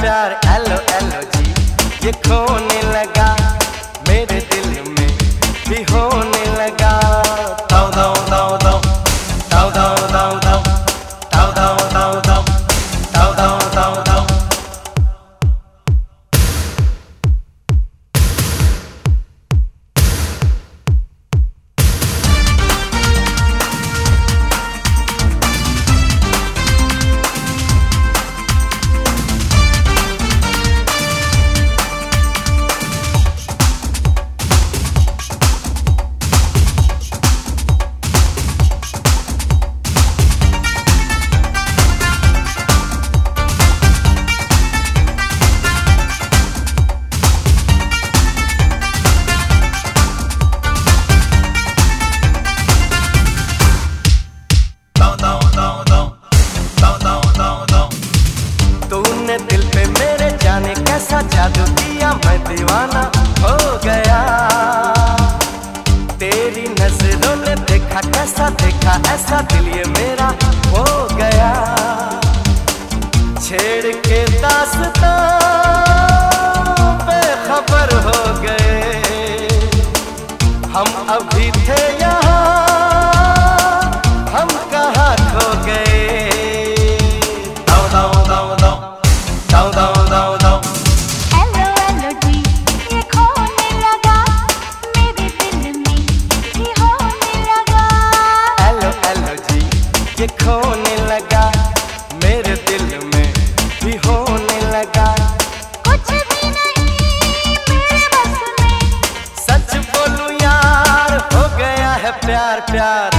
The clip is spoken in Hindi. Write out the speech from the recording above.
प्यार एलो एलो जी ये खोने लगा, मेरे दिल में भी होने लगा। दाओ दाओ दाओ दाओ दाओ दाओ दाओ दाओ दाओ दाओ दाओ दाओ दाओ दाओ दाओ दाओ। तूने दिल पे मेरे जाने कैसा जादू किया, मैं दीवाना हो गया। तेरी नजरों ने देखा कैसा देखा, ऐसा दिल ये मेरा हो गया। छेड़ के दास्तां बेखबर हो गए, हम अभी थे यहाँ हम कहाँ खो गए। दाओ दाओ दाओ दाओ दाओ दाओ दाओ दाओ। एलो एलो जी ये खोने लगा, मेरे दिल में भी होने लगा। एलो एलो जी ये खोने लगा, मेरे दिल में भी होने लगा। कुछ भी नहीं मेरे बस में, सच बोलूं यार हो गया है प्यार प्यार